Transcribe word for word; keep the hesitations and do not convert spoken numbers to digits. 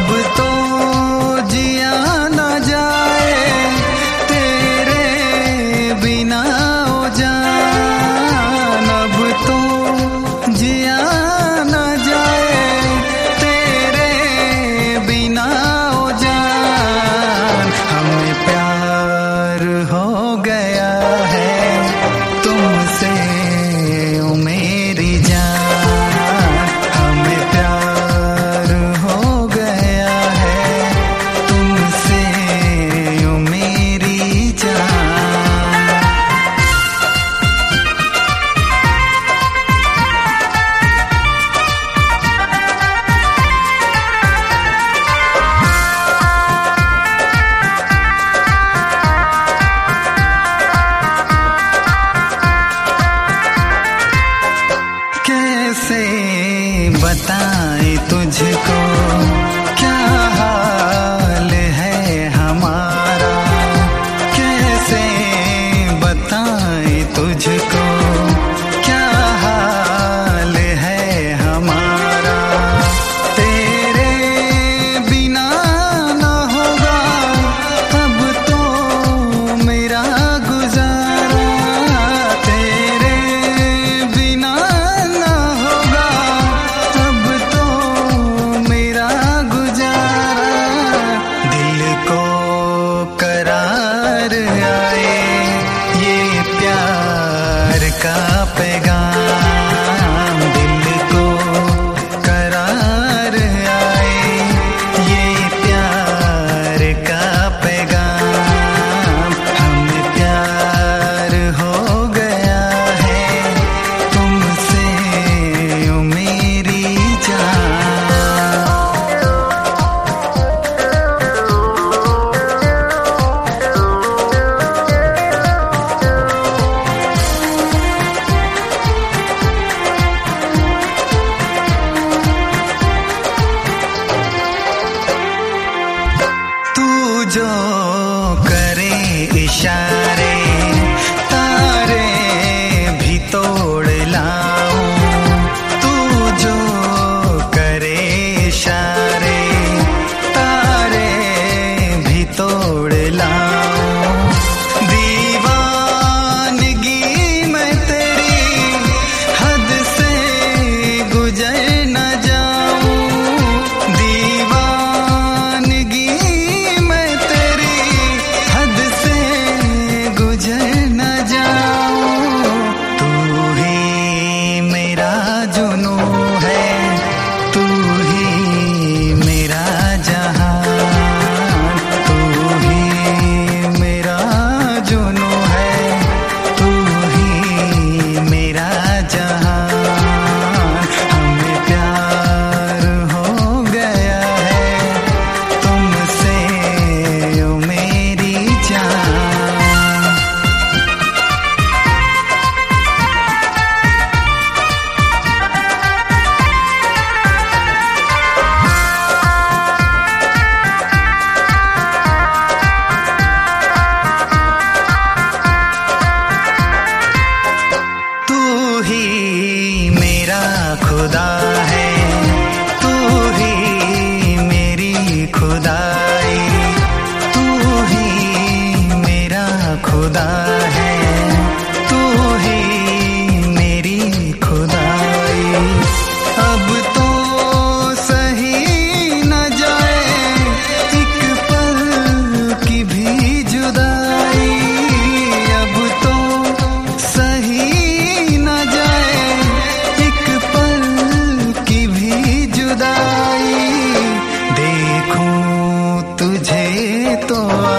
अब तो जिया न जाए तेरे बिना ओ जान, अब तो जिया न जाए तेरे बिना ओ जान। हमें प्यार हो गया है तुमसे ओ मेरी जान, हमें प्यार हो गया है तुमसे ओ मेरी जान। कैसे बताएं तुझको क्या हाल है हमारा, कैसे बताएं तुझको क्या हाल है हमारा। तेरे बिना न होगा अब तो मेरा गुजारा, तेरे बिना न होगा अब तो मेरा गुजारा। दिल को करार आए ये प्यार का पैगाम, दिल को करार आए ये प्यार का पैगाम। हमें प्यार हो गया है तुमसे ओ मेरी जान। तू जो करे इशारे तारे भी तोड़ लाऊं, तू जो करे इशारे तारे भी तोड़ लाऊं। दीवानगी मैं तेरी हद से गुजर न जाऊं, दीवानगी मैं तेरी हद से गुजर न जाऊं। तू ही मेरा जुनू है, तू ही मेरा जहान, तू ही मेरा जुनू है, तू ही मेरा जहान। हमें प्यार हो गया है तुमसे ओ मेरी जान। तू ही मेरा खुदा है, तू ही मेरी खुदाई, तू ही मेरा खुदा है, तू ही मेरी खुदाई। अब तो सही न जाए एक पल की भी जुदाई, अब तो सही न जाए एक पल की भी जुदाई। देखूं तुझे तो